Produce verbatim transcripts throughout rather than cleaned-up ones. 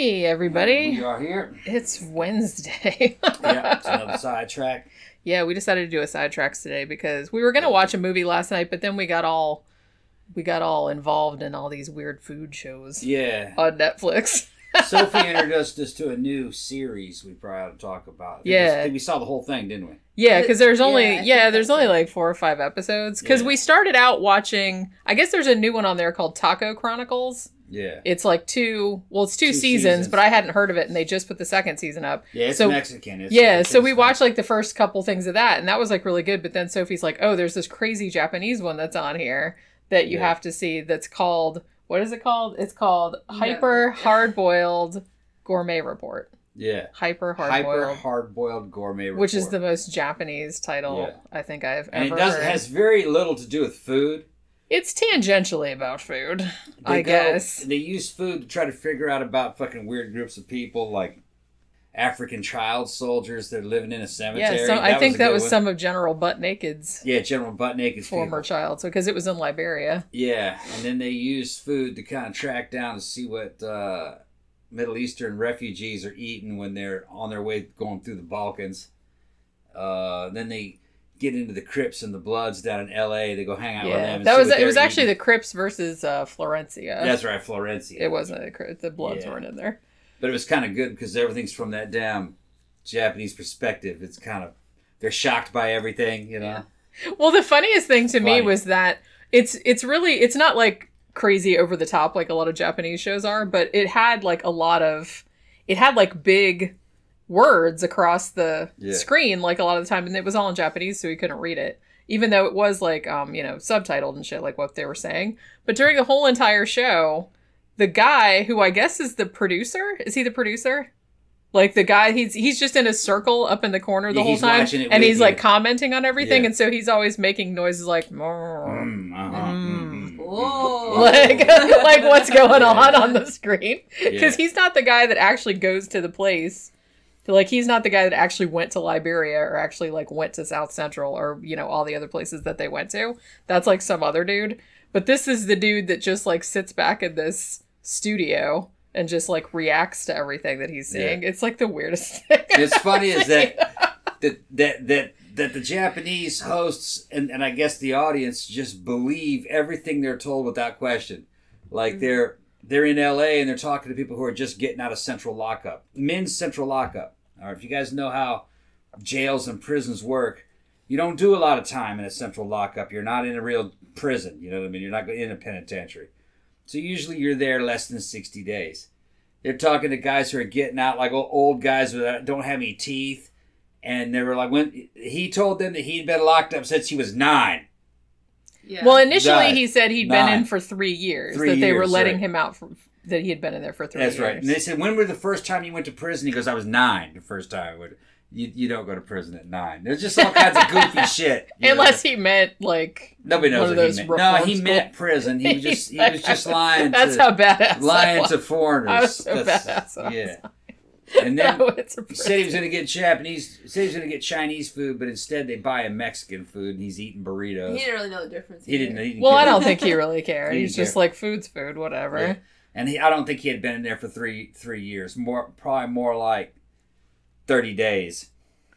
Hey, everybody. We are here. It's Wednesday. Yeah, it's another sidetrack. Yeah, we decided to do a sidetracks today because we were going to watch a movie last night, but then we got all we got all involved in all these weird food shows Yeah. on Netflix. Sophie introduced us to a new series we probably ought to talk about. I think Yeah. this- I think we saw the whole thing, didn't we? Yeah, because there's only Yeah, I yeah, think there's that's only it. like four or five episodes. Because Yeah. we started out watching. I guess there's a new one on there called Taco Chronicles. Yeah. It's like two. Well, it's two, Two seasons, seasons. but I hadn't heard of it, and they just put the second season up. Yeah, it's So- Mexican. It's, Yeah, it's so we Hispanic. watched like the first couple things of that, and that was like really good. But then Sophie's like, "Oh, there's this crazy Japanese one that's on here that you Yeah. have to see. That's called what is it called? It's called No. Hyper Hard Boiled Gourmet Report. Yeah. Hyper Hard Hyper Boiled, hard-boiled gourmet report. which is the most Japanese title Yeah. I think I've and ever it does heard. has very little to do with food. It's tangentially about food, They I go- guess. They use food to try to figure out about fucking weird groups of people like African child soldiers that are living in a cemetery. Yeah, so I think a that good was one. some of General Butt Naked's Yeah, General Butt Naked's former people. child. So because it was in Liberia. Yeah, and then they use food to kind of track down to see what uh, Middle Eastern refugees are eating when they're on their way going through the Balkans. Uh, then they get into the Crips and the Bloods down in L A. They go hang out with them. Yeah, And that see was what it. Was they're actually eating. the Crips versus uh, Florencia. That's right, Florencia. It wasn't the Crips. The Bloods Yeah. weren't in there. But it was kind of good because everything's from that damn Japanese perspective. It's kind of they're shocked by everything, you know. Well, the funniest thing to me Funny. was that it's it's really it's not like crazy over the top like a lot of Japanese shows are, but it had like a lot of it had like big words across the Yeah. screen like a lot of the time, and it was all in Japanese, so we couldn't read it, even though it was like um you know subtitled and shit like what they were saying. But during the whole entire show, the guy who I guess is the producer, is he the producer? Like the guy, he's he's just in a circle up in the corner the Yeah, whole he's time, watching it and with he's you. like commenting on everything, Yeah. and so he's always making noises like, "Mmm." Mm, uh-huh, Mm. mhm. Whoa. like like what's going Yeah. on on the screen? Because Yeah. he's not the guy that actually goes to the place. Like he's not the guy that actually went to Liberia or actually like went to South Central or you know all the other places that they went to. That's like some other dude. But this is the dude that just like sits back in this studio and just like reacts to everything that he's seeing. It's like the weirdest thing. It's funny is that that that that that the Japanese hosts and, and I guess the audience just believe everything they're told without question. Like they're they're in L A and they're talking to people who are just getting out of central lockup. Men's central lockup. All right, if you guys know how jails and prisons work, you don't do a lot of time in a central lockup. You're not in a real prison. You know what I mean? You're not in a penitentiary. So usually you're there less than sixty days. They're talking to guys who are getting out, like old- old guys that don't have any teeth. And they were like, when he told them that he'd been locked up since he was nine. Yeah. Well, initially Died. he said he'd been Nine. in for three years. Three that they were years, letting right. him out for that he had been in there for three That's years. right. And they said, when were the first time you went to prison? He goes, I was nine the first time I went. You, you don't go to prison at nine. There's just all kinds of goofy shit. you know? Unless he meant like Nobody knows one of what those he meant. No, reform he school- meant prison. He was just he was just lying. That's to, how badass. lying I was. to foreigners. I was so That's- badass when I Yeah. was And then No, it's a he said he was going to get Japanese. He said he was going to get Chinese food, but instead they buy him Mexican food, and he's eating burritos. He didn't really know the difference. He didn't. either. He didn't Well, I care. don't think he really cared. He He's didn't just care. like food's food, whatever. Yeah. And he, I don't think he had been in there for three three years. More probably more like thirty days.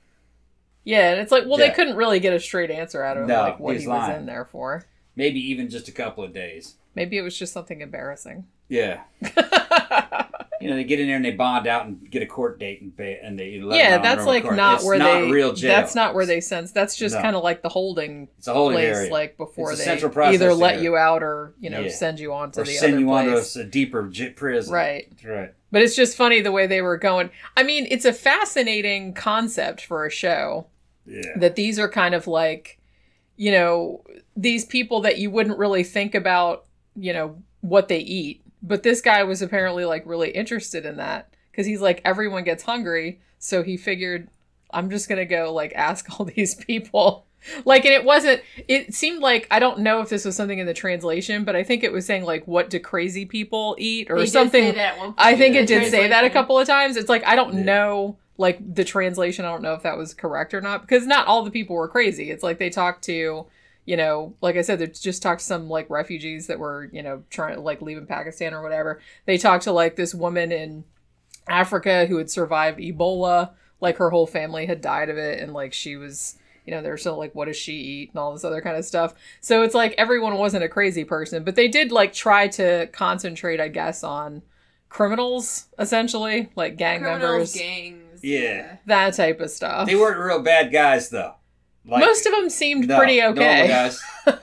Yeah, and it's like, well, Yeah. they couldn't really get a straight answer out of him, No, like what he's he was lying. in there for. Maybe even just a couple of days. Maybe it was just something embarrassing. Yeah. You know, they get in there and they bond out and get a court date and pay, and they let Yeah, them out on that's normal like court. not it's where not they. real jail. That's not where they sense. That's just No. kind of like the holding It's a holding place, area. like before It's a they central either processing let area. you out or you know Yeah. send you on to or the send other you on to place. a, a deeper j- prison. Right. Right. But it's just funny the way they were going. I mean, it's a fascinating concept for a show Yeah. that these are kind of like, you know, these people that you wouldn't really think about, you know, what they eat. But this guy was apparently like really interested in that because he's like, everyone gets hungry. So he figured, I'm just going to go like ask all these people. Like, and it wasn't, it seemed like, I don't know if this was something in the translation, but I think it was saying like, what do crazy people eat or He did something. say that at one point I think in it the did say that a translation. couple of times. It's like, I don't Yeah. know, like, the translation, I don't know if that was correct or not, because not all the people were crazy. It's like they talked to, you know, like I said, they just talked to some, like, refugees that were, you know, trying to, like, leaving Pakistan or whatever. They talked to, like, this woman in Africa who had survived Ebola. Like, her whole family had died of it, and, like, she was, you know, they're still like, what does she eat, and all this other kind of stuff. So it's like, everyone wasn't a crazy person, but they did, like, try to concentrate, I guess, on criminals, essentially, like gang Criminals, members, gangs. Yeah. that type of stuff. They weren't real bad guys, though. Like, Most of them seemed no, pretty normal okay, guys.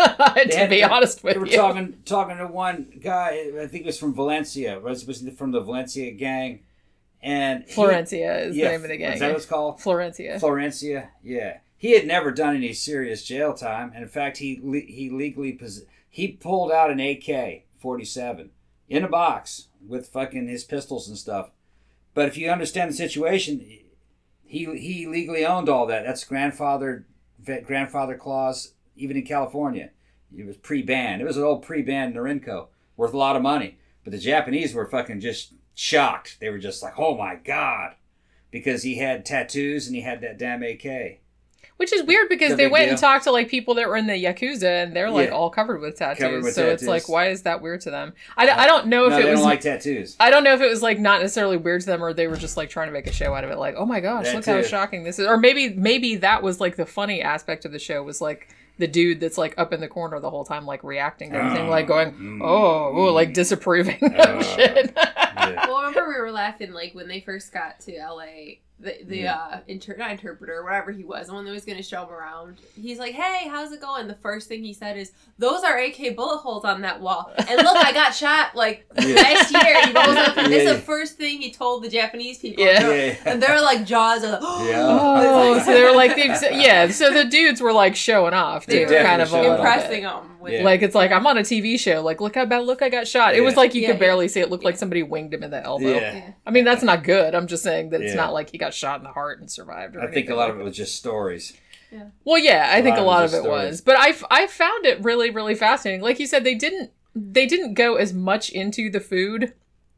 to had- be honest with They were you. talking talking to one guy. I think it was from Valencia. Was was from the Valencia gang, and he- Florencia is yeah, the name of the gang. Is that what it's called? Florencia. Florencia. Yeah, he had never done any serious jail time, and in fact, he le- he legally pos- he pulled out an A K forty-seven in a box with fucking his pistols and stuff. But if you understand the situation, he he legally owned all that. That's grandfather grandfather clause, even in California. It was pre-banned. It was an old pre-banned Norinco, worth a lot of money. But the Japanese were fucking just shocked. They were just like, oh my God. Because he had tattoos and he had that damn A K. Which is weird because No they big went deal. and talked to like people that were in the Yakuza and they're like Yeah. all covered with tattoos. Covered with so tattoos. it's like, why is that weird to them? I, I don't know if No, it they was don't like tattoos. I don't know if it was like not necessarily weird to them or they were just like trying to make a show out of it. Like, oh my gosh, That look how too. shocking this is. Or maybe maybe that was like the funny aspect of the show was like the dude that's like up in the corner the whole time, like reacting to everything, Oh, like going, mm, oh, oh, like disapproving of Uh, shit. Yeah. Well, remember we were laughing like when they first got to L A. The the Yeah. uh inter- not interpreter, whatever he was, the one that was going to show him around. He's like, "Hey, how's it going?" The first thing he said is, "Those are A K bullet holes on that wall." And look, I got shot like Yeah. last year. He goes up, and Yeah, this is yeah. the first thing he told the Japanese people. Yeah. And they're, Yeah. and they're like jaws. Are like, Yeah. Oh, so they were like, they've, yeah. So the dudes were like showing off They too, were kind of a showing little off. impressing bit. them. With Yeah. Like it's like I'm on a T V show. Like look how bad. Look, I got shot. It was Yeah. like you Yeah, could barely see it. Looked like somebody winged him in the elbow. Yeah. Yeah. I mean that's not good. I'm just saying that it's Yeah. not like he got shot in the heart and survived. Or I think a anything lot like of it was just stories. Well, yeah, I A think lot a of lot it of was it stories. was, but I, f- I found it really really fascinating. Like you said, they didn't they didn't go as much into the food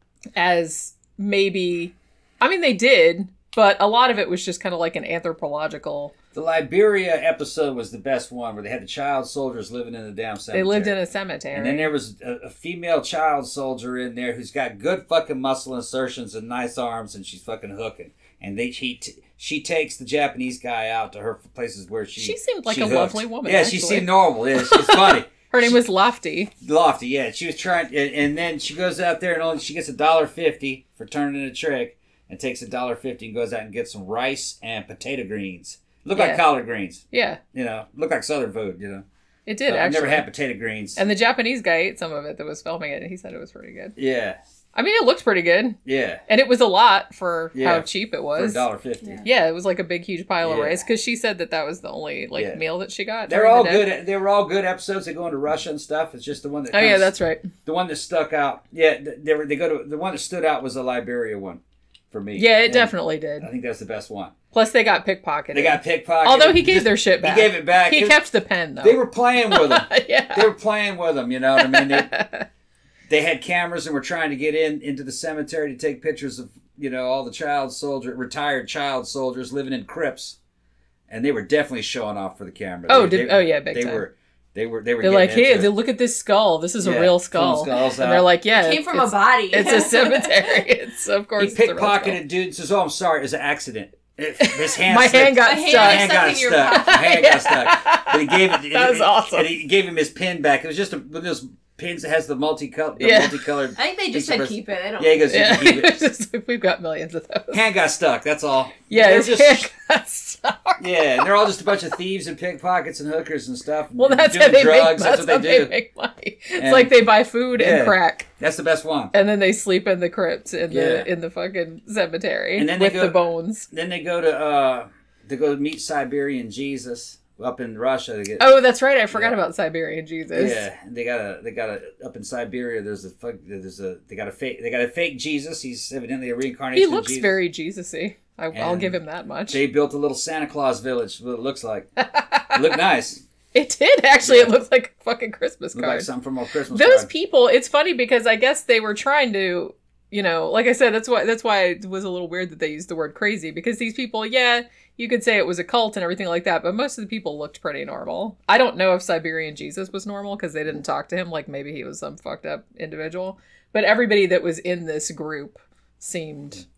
as maybe. I mean, they did, but a lot of it was just kind of like an anthropological. The Liberia episode was the best one, where they had the child soldiers living in the damn cemetery. They lived in a cemetery. And then there was a, a female child soldier in there who's got good fucking muscle insertions and nice arms, and she's fucking hooking. And they she t- she takes the Japanese guy out to her places where she She seemed like she a hooks. lovely woman, Yeah, she actually. seemed normal. Yeah, she's funny. Her name was Lofty. Lofty, yeah. She was trying, and, and then she goes out there and only she gets a dollar fifty for turning in a trick, and takes a dollar fifty and goes out and gets some rice and potato greens. Look like Yeah. collard greens, Yeah, you know. Look like Southern food, you know. it did Uh, I've actually. never had potato greens. And the Japanese guy ate some of it that was filming it, and he said it was pretty good. yeah, I mean, it looked pretty good, yeah. and it was a lot for Yeah, how cheap it For a was. dollar fifty. Yeah. Yeah, it was like a big, huge pile of Yeah. rice because she said that that was the only like Yeah. meal that she got. They're during all the day. good. They were all good episodes. They go into Russia and stuff. It's just the one that. Oh yeah, comes- that's right. the one that stuck out. Yeah, th- they were. They go to the one that stood out was the Liberia one, for me. Yeah, it And definitely did. I think that's the best one. Plus, they got pickpocketed. They got pickpocketed. Although he gave Just- their shit back. He gave it back. He It- kept the pen though. They were playing with him. yeah. They were playing with him. You know what I mean? They, they had cameras and were trying to get in into the cemetery to take pictures of you know all the child soldier, retired child soldiers living in crypts, and they were definitely showing off for the camera. Oh, They- did- they- oh, yeah, big they time. were. They were. They were. They're getting like, hey, into they- it. look at this skull. This is a Yeah, real pulling skull. skulls And out. they're like, yeah, It came from a it's, body. it's a cemetery. It's of course He it's a real skull. pickpocketed dude says, "Oh, I'm sorry, it was an accident. It, his hand, My slipped. hand got My hand stuck. got hand stuck got in your stuck. pocket. My hand got stuck. But he gave it. That was awesome. And he gave him his pin back. It was just a, one of those pins that has the multicolored. The Yeah. multicolored. I think they just Pizza said breast- keep it. I don't. Yeah, he goes. Yeah, "You can keep it." it's just like, we've got millions of those. Hand got stuck. That's all. Yeah, They're his just- hand got stuck. Yeah, and they're all just a bunch of thieves and pickpockets and hookers and stuff. Well, and that's doing how they drugs. make. That's, That's, what how they do. they make money. It's And- like they buy food Yeah. and crack, That's the best one. and then they sleep in the crypts in Yeah. the in the fucking cemetery And then they with go- the bones. Then they go to uh, they go to meet Siberian Jesus up in Russia. They get, Oh, that's right. I forgot Yeah. about Siberian Jesus. Yeah, and they got a they got a up in Siberia. There's a fuck. There's a they got a fake. They got a fake Jesus. He's evidently a reincarnation. He of looks Jesus. very Jesus-y. I, I'll And give him that much. They built a little Santa Claus village. What it looks like. It looked nice. It did actually. It Yeah. looked like a fucking Christmas Looked card. like something from a Christmas Those card. people, it's funny because I guess they were trying to, you know, like I said, that's why that's why it was a little weird that they used the word crazy, because these people, yeah, you could say it was a cult and everything like that, but most of the people looked pretty normal. I don't know if Siberian Jesus was normal because they didn't talk to him, like maybe he was some fucked up individual, but everybody that was in this group seemed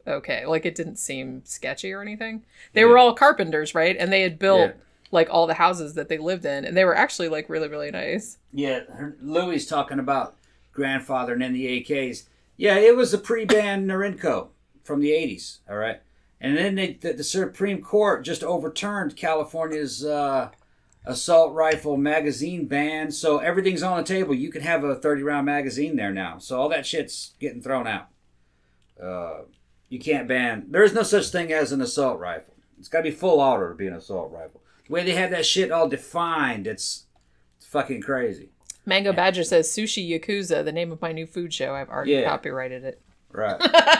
okay. Like, it didn't seem sketchy or anything. They Yeah. were all carpenters, right? And they had built, Yeah. like, all the houses that they lived in. And they were actually, like, really, really nice. Yeah, her- Louis talking about grandfather and then the A Ks. Yeah, it was a pre-ban Norinco from the eighties, all right? And then they, the, the Supreme Court just overturned California's uh, assault rifle magazine ban, so everything's on the table. You can have a thirty-round magazine there now. So all that shit's getting thrown out. Uh, you can't ban... There is no such thing as an assault rifle. It's got to be full auto to be an assault rifle. The way they have that shit all defined, it's, it's fucking crazy. Mango Badger says, Sushi Yakuza, the name of my new food show. I've already Yeah. copyrighted it. Right.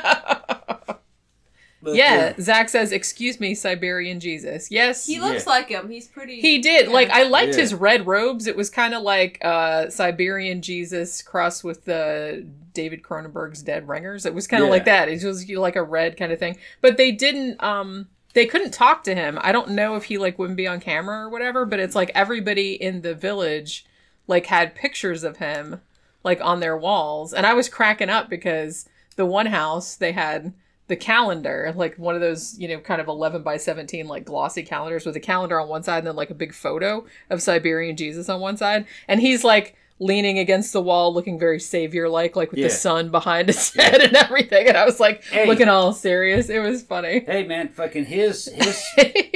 But, Yeah, uh, Zach says, excuse me, Siberian Jesus. Yes, He looks Yeah. like him. He's pretty. he did. yeah. Like, I liked Yeah. his red robes. It was kind of like uh, Siberian Jesus crossed with the David Cronenberg's Dead Ringers. It was kind of Yeah. like that. It was like a red kind of thing. But they didn't, um, they couldn't talk to him. I don't know if he, like, wouldn't be on camera or whatever, but it's like everybody in the village, like, had pictures of him, like, on their walls. And I was cracking up because the one house, they had the calendar, like one of those, you know, kind of eleven by seventeen, like glossy calendars with a calendar on one side and then like a big photo of Siberian Jesus on one side. And he's like leaning against the wall, looking very savior-like, like with Yeah. the sun behind his head and everything. And I was like Hey. looking all serious. It was funny. Hey man, fucking his his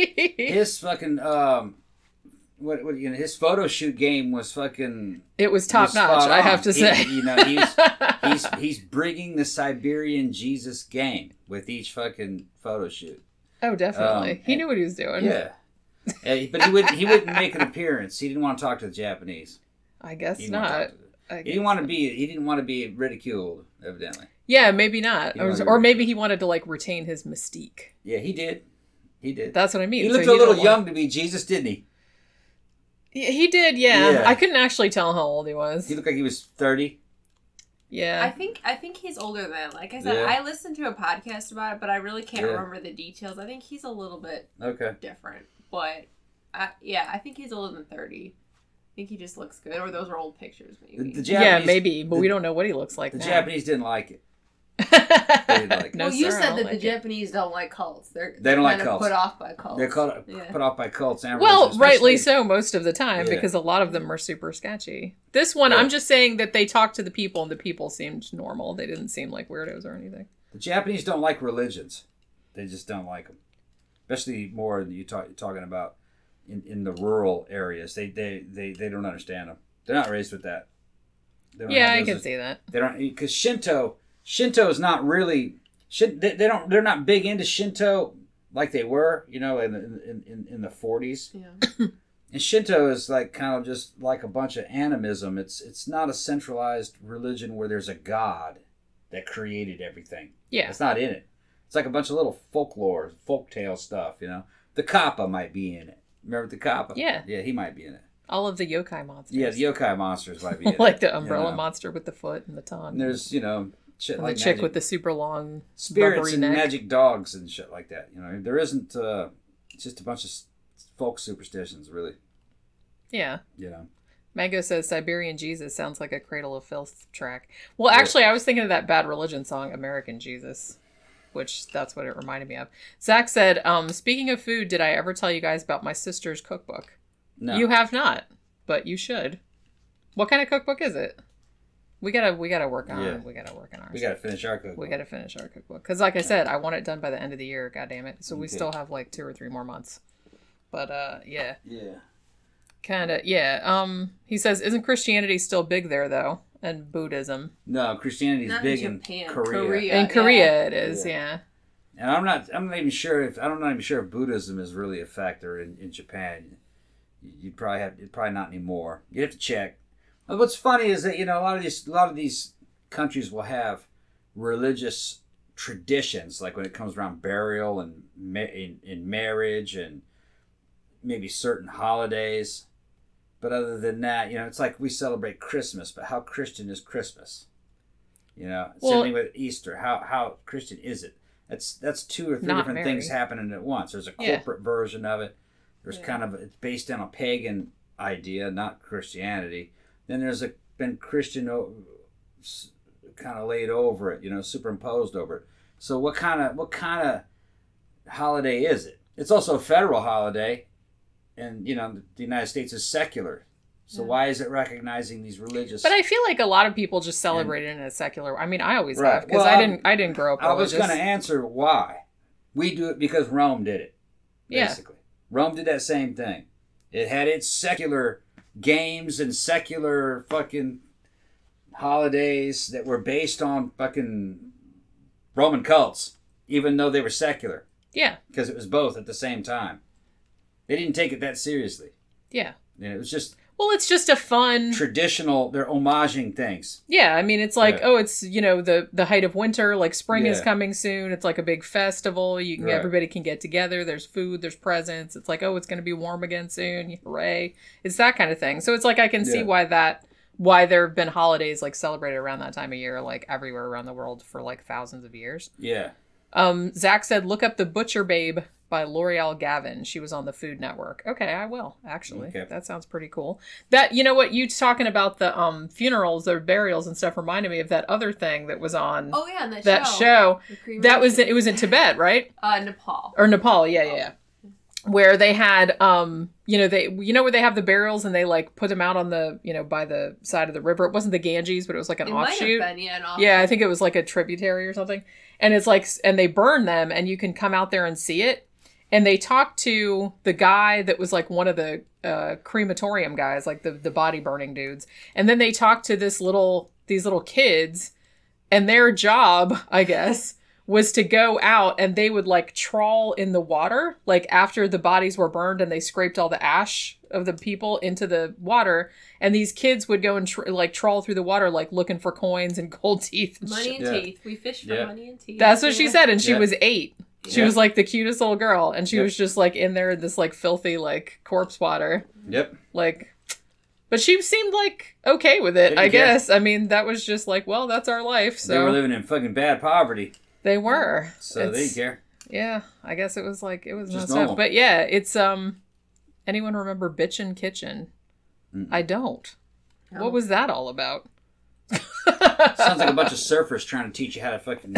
his fucking um, what what you know his photo shoot game was fucking It was top was notch, spot I on. have to He- say. you know he's he's he's bringing the Siberian Jesus game with each fucking photo shoot. Oh, definitely. Um, he knew what he was doing. Yeah, Uh, but he wouldn't he wouldn't make an appearance. He didn't want to talk to the Japanese. I guess He didn't want to not. talk to them. I He didn't want to be he didn't want to be ridiculed. Evidently, Yeah, maybe not. He Or, wanted to or be- maybe he wanted to like retain his mystique. yeah, he did. He did. That's what I mean. He So looked a little didn't want- young to be Jesus, didn't he? Yeah, he did, yeah. Yeah. I couldn't actually tell how old he was. He looked like he was thirty. Yeah. I think I think he's older than that. Like I said, Yeah. I listened to a podcast about it, but I really can't Yeah. remember the details. I think he's a little bit Okay. different, but I, yeah, I think he's older than thirty. I think he just looks good, or those are old pictures, maybe. The, the yeah, Japanese, maybe, but the, we don't know what he looks like The now. Japanese didn't like it. didn't like it. no, well, you sir, I said don't that like the it. Japanese don't like cults. They're They don't like kind of cults. Put off by cults. They're caught, Yeah. put off by cults and Well, religion, rightly especially- so most of the time, Yeah. because a lot of them are super sketchy. This one, Yeah. I'm just saying that they talked to the people, and the people seemed normal. They didn't seem like weirdos or anything. The Japanese don't like religions. They just don't like them. Especially more you talk, you're talking about in, in the rural areas. They, they, they, they don't understand them. They're not raised with that. They don't Yeah, have I those- can see that. They don't because Shinto Shinto is not really Shin, they, they don't they're not big into Shinto like they were, you know, in the, in, in, in the forties. Yeah. And Shinto is like kind of just like a bunch of animism. It's it's not a centralized religion where there's a god that created everything. Yeah. It's not in it. It's like a bunch of little folklore, folktale stuff, you know. The Kappa might be in it. Remember the Kappa? Yeah. Yeah, he might be in it. All of the yokai monsters. Yeah, the yokai monsters might be in it. like the umbrella you know. monster with the foot and the tongue. And there's, you know, shit and like the chick magic. with the super long spirits rubbery and neck. magic dogs and shit like that. You know, there isn't. Uh, it's just a bunch of s- folk superstitions, really. Yeah. You know. Mango says Siberian Jesus sounds like a Cradle of Filth track. Well, Yeah. actually, I was thinking of that Bad Religion song, American Jesus, which that's what it reminded me of. Zach said, um, speaking of food, did I ever tell you guys about my sister's cookbook? No. You have not, but you should. What kind of cookbook is it? We gotta, we gotta work on, Yeah. we gotta work on ours. we got to finish our cookbook. We gotta finish our cookbook because, like I said, I want it done by the end of the year. God damn it! So we Okay. still have like two or three more months. But uh, yeah, Yeah. kind of, yeah. Um, he says, isn't Christianity still big there though, and Buddhism? No, Christianity's Not big in in Japan. Korea. Korea. In Yeah. Korea, it is, Yeah. yeah. And I'm not. I'm not even sure if. I'm not even sure if Buddhism is really a factor in, in Japan. You'd probably have. You'd probably not anymore. You would have to check. But what's funny is that you know a lot of these. A lot of these countries will have religious traditions, like when it comes around burial and ma- in, in marriage and maybe certain holidays. But other than that, you know, it's like we celebrate Christmas, but how Christian is Christmas? You know, Well- same thing with Easter. How how Christian is it? That's that's two or three Not different very. things happening at once. There's a Yeah. corporate version of it. There's Yeah. kind of it's based on a pagan idea, not Christianity. Then there's a been Christian o- s- kind of laid over it, you know, superimposed over it. So what kind of what kind of holiday is it? It's also a federal holiday, and you know the United States is secular. So Yeah. why is it recognizing these religious? But I feel like a lot of people just celebrate it in a secular. I mean, I always Right. have because Well, I didn't. I didn't grow up I was religious. going to answer why. We do it because Rome did it. Yeah. Basically, Rome did that same thing. It had its secular games and secular fucking holidays that were based on fucking Roman cults, even though they were secular, Yeah, because it was both at the same time. They didn't take it that seriously. yeah. And it was just Well, it's just a fun. traditional. They're homaging things. Yeah, I mean, it's like, Yeah. oh, it's, you know, the the height of winter, like spring is Yeah. coming soon. It's like a big festival. You can Right. everybody can get together. There's food, there's presents. It's like, oh, it's going to be warm again soon. Hooray. It's that kind of thing. So it's like I can see Yeah. why that why there have been holidays like celebrated around that time of year like everywhere around the world for like thousands of years. Yeah. Um Zach said, "Look up The Butcher Babe by L'Oreal Gavin. She was on the Food Network." Okay, I will, actually. Okay. That sounds pretty cool. That, you know what, you talking about the um funerals or burials and stuff reminded me of that other thing that was on Oh yeah, and that, that show. show. The cremation. That was it was in Tibet, right? uh, Nepal. Or Nepal, yeah, yeah, yeah. Where they had um you know, they you know where they have the burials and they like put them out on the, you know, by the side of the river. It wasn't the Ganges, but it was like an It might offshoot. have been, yeah, an offshoot. Yeah, I think it was like a tributary or something. And it's like, and they burn them and you can come out there and see it. And they talked to the guy that was like one of the uh, crematorium guys, like the, the body burning dudes. And then they talked to this little, these little kids, and their job, I guess, was to go out and they would like trawl in the water, like after the bodies were burned and they scraped all the ash of the people into the water. And these kids would go and tr- like trawl through the water, like looking for coins and gold teeth and Money shit. and Yeah. teeth. We fish for Yeah. money and teeth. That's what she Yeah. said. And she Yeah. was eight. She Yeah. was like the cutest little girl. And she Yep. was just like in there in this like filthy like corpse water. Yep. Like, but she seemed like okay with it, They I didn't care. guess. I mean, that was just like, well, that's our life. So They were living in fucking bad poverty, they were. so they It's- didn't care. Yeah, I guess it was like, it was Just messed normal. up. But yeah, it's, um, anyone remember Bitchin' Kitchen? Mm-mm. I don't. No. What was that all about? Sounds like a bunch of surfers trying to teach you how to fucking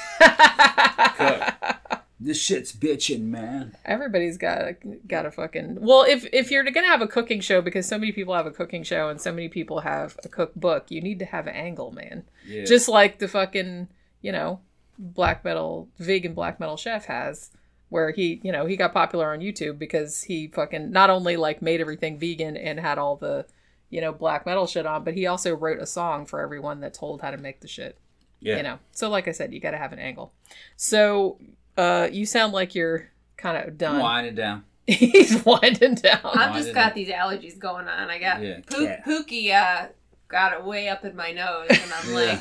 cook. This shit's bitching, man. Everybody's got a, got a fucking, well, if if you're gonna have a cooking show, because so many people have a cooking show and so many people have a cookbook, you need to have an angle, man. Yeah. Just like the fucking, you know, black metal vegan black metal chef has, where he, you know, he got popular on YouTube because he fucking not only like made everything vegan and had all the, you know, black metal shit on, but he also wrote a song for everyone that told how to make the shit. yeah. You know, so like I said, you got to have an angle. So uh you sound like you're kind of done. Wind it down. He's winding down. I've I just didn't- got these allergies going on. I got Yeah, Pook, cat. Pookie uh, got it way up in my nose, and I'm like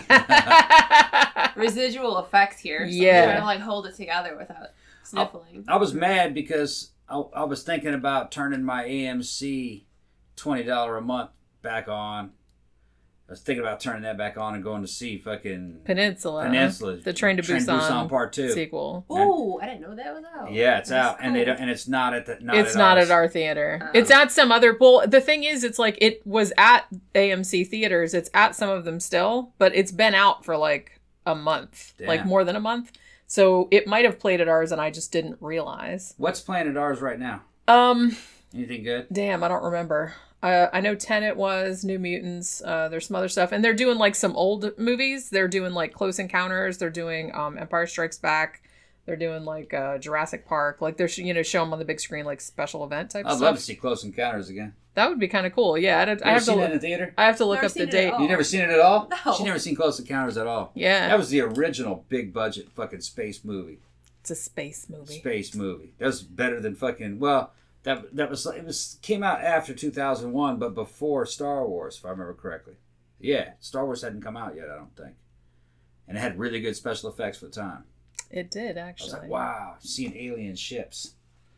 Yeah. residual effects here. So Yeah. I'm trying to like hold it together without sniffling. I was mad because I, I was thinking about turning my A M C twenty dollars a month back on. I was thinking about turning that back on and going to see fucking Peninsula. Peninsula. The Train to Busan, Part Two. sequel. Ooh, I didn't know that was out. Yeah, it's That's out, and they cool. don't, and it's not at the. Not It's at not ours. at our theater. Oh. It's at some other. Well, the thing is, it's like it was at A M C theaters. It's at some of them still, but it's been out for like a month, Damn. like more than a month. So it might have played at ours, and I just didn't realize. What's playing at ours right now? Um, Anything good? damn, I don't remember. Uh, I know Tenet was, New Mutants. Uh, there's some other stuff, and they're doing like some old movies. They're doing like Close Encounters. They're doing um, Empire Strikes Back. They're doing like uh, Jurassic Park. Like they're sh- you know show them on the big screen like special event type I'd stuff. love to see Close Encounters again. That would be kind of cool. Yeah, I'd, You I ever have to seen look. it in the theater? I have to look Never up the seen it date. at all. You never seen it at all? No. She's never seen Close Encounters at all. Yeah, That was the original big budget fucking space movie. it's a space movie. Space movie. That was better than fucking well. That that was it was came out after two thousand one, but before Star Wars, if I remember correctly. Yeah, Star Wars hadn't come out yet, I don't think, and it had really good special effects for the time. It did I was actually. like, wow, seeing alien ships.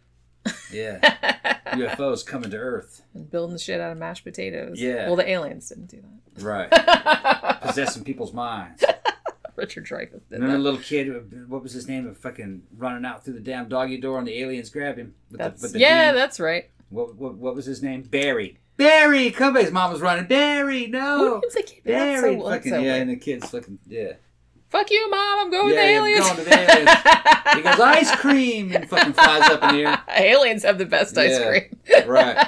Yeah, U F Os coming to Earth. And building the shit out of mashed potatoes. Yeah. Well, the aliens didn't do Right, that. possessing people's minds. Richard Dreyfuss did Remember the that. little kid? What was his name? Of fucking running out through the damn doggy door, and the aliens grabbed him. With That's the, with the yeah, beam. that's right. What, what what was his name? Barry. Barry, come back. His mom was running. Barry, Who no. names a kid? That's Barry. so- that's fucking so yeah, weird. and the kids fucking yeah. fuck you, Mom, I'm going yeah, with the aliens. I'm going to the aliens. He goes, ice cream, and fucking flies up in the air. Aliens have the best ice Yeah, cream. right.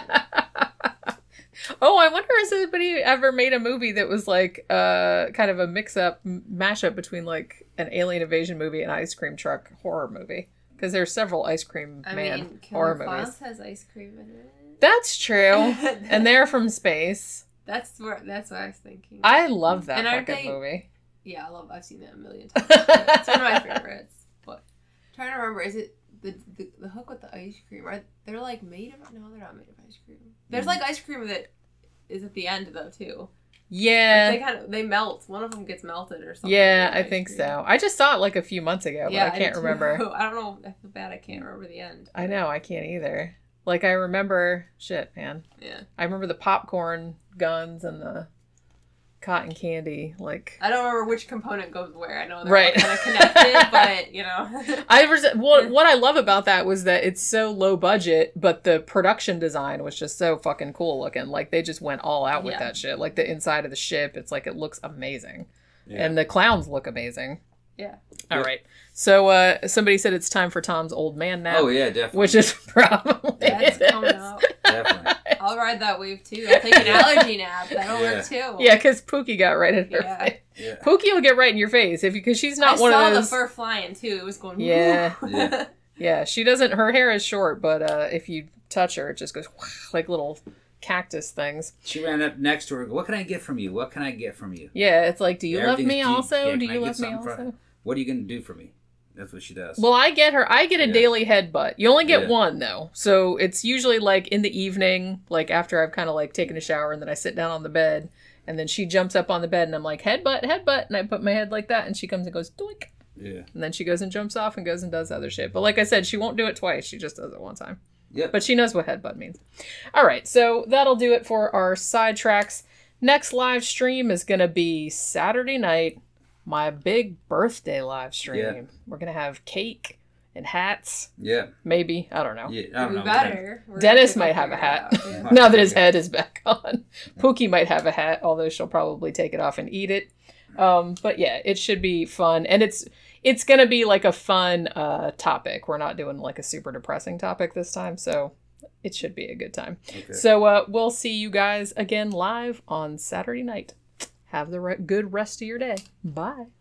Oh, I wonder has anybody ever made a movie that was like uh kind of a mix-up, mashup between like an alien invasion movie and ice cream truck horror movie? Because there's several ice cream I man mean, horror Killer movies. Clowns has ice cream in it. That's true. And they're from space. That's where. That's what I was thinking. I love that And aren't fucking they- movie. Yeah, I love. I've seen that a million times. It's one of my favorites. But I'm trying to remember, is it the, the the hook with the ice cream? Are they're like made of? No, they're not made of ice cream. There's like ice cream that is at the end though too. Yeah. They kind of they melt. One of them gets melted or something. Yeah, with I ice think cream. so. I just saw it like a few months ago, but Yeah, I did can't too. remember. I don't know. I feel bad. I can't remember the end. I know, I can't either. Like I remember shit, man. Yeah. I remember the popcorn guns and the cotton candy. Like I don't remember which component goes where. I know they're Right. all kind of connected, but you know. I was what what I love about that was that it's so low budget, but the production design was just so fucking cool looking. Like they just went all out with Yeah. that shit. Like the inside of the ship, it's like it looks amazing. Yeah. And the clowns look amazing. Yeah. All Yeah. right. So uh somebody said it's time for Tom's old man nap. Oh, yeah, definitely. Which is probably That's it coming is. up. Definitely. I'll ride that wave too. I'll take an allergy nap. That'll Yeah. work too. Yeah, because Pookie got right in her Yeah. face. Yeah. Pookie will get right in your face if because she's not I one saw of those. the fur flying too. It was going. Yeah. Yeah. Yeah, she doesn't. Her hair is short, but uh, if you touch her, it just goes like little cactus things. She ran up next to her. What can I get from you? What can I get from you? Yeah, it's like, do you love Everything's me deep. also? Yeah, do can I you get love me something also? from- What are you going to do for me? That's what she does. Well, I get her. I get a Yeah. daily headbutt. You only get Yeah. one though, so it's usually like in the evening, like after I've kind of like taken a shower, and then I sit down on the bed, and then she jumps up on the bed, and I'm like headbutt, headbutt, and I put my head like that, and she comes and goes doink, Yeah. and then she goes and jumps off and goes and does other shit. But like I said, she won't do it twice. She just does it one time. Yep. But she knows what headbutt means. All right, so that'll do it for our sidetracks. Next live stream is going to be Saturday night, my big birthday live stream. Yeah. We're going to have cake and hats, Yeah. maybe. I don't know. Yeah. I don't We know. better. We're Dennis gonna might have have to a figure hat. it out, yeah. Now that his head is back on. Pookie might have a hat, although she'll probably take it off and eat it. Um, but yeah, it should be fun. And it's it's going to be like a fun uh, topic. We're not doing like a super depressing topic this time, so it should be a good time. Okay. So uh, we'll see you guys again live on Saturday night. Have the re- good rest of your day. Bye.